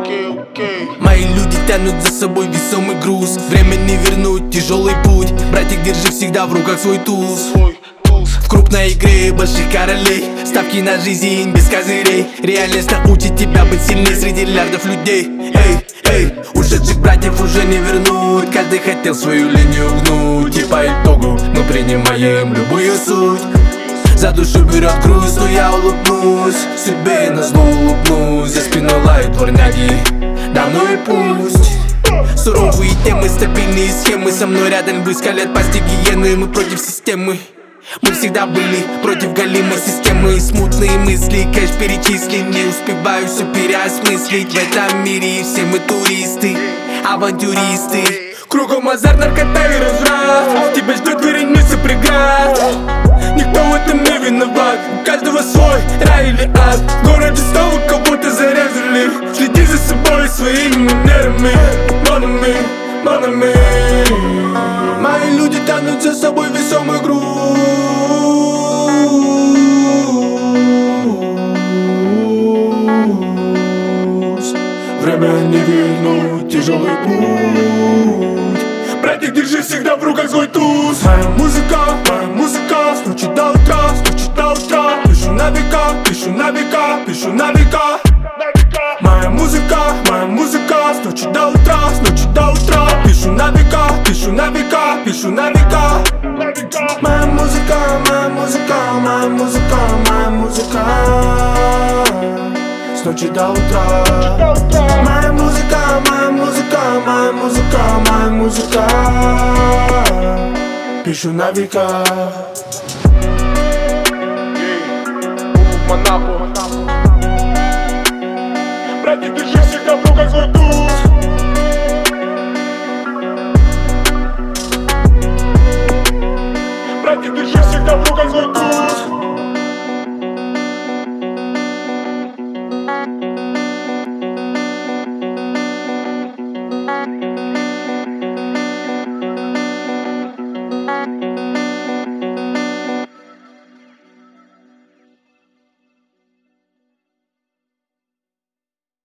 Мои люди тянут за собой весомый груз. Время не вернуть, тяжелый путь. Братик, держи всегда в руках свой туз. В крупной игре больших королей, ставки на жизнь без козырей. Реальность научит тебя быть сильней среди миллиардов людей. Эй, ушедших братьев уже не вернуть. Каждый хотел свою линию гнуть. И по итогу мы принимаем любую суть. За душу берет груз, но я улыбнусь. Судьбе назло улыбнусь. За спиной лают дворняги, да ну и пусть. Суровые темы, стабильные схемы. Со мной рядом львы скалят пасти гиены. Мы против системы. Мы всегда были против галимой системы. Смутные мысли, кэш перечислен. Не успеваю все переосмыслить. В этом мире все мы туристы, авантюристы. Кругом азарт, наркота и разврат. Тебя ждет вереница преград. Никто в этом не виноват. У каждого свой рай или ад. В городе снова кого-то зарезали. Следи за собой своими манерами. Манами. Мои люди тянут за собой весомый груз. Время не вернуть, тяжелый путь. Братик, держи всегда в руках свой туз. Моя музыка, стучит до утра, Пишу на века, пишу на века. Моя музыка, стучит до утра, Пишу на века, пишу на века. Моя музыка, стучит до утра. Моя музыка, пишу на века. Братик, держи всегда в руках свой туз. Братик, держи всегда в руках свой туз.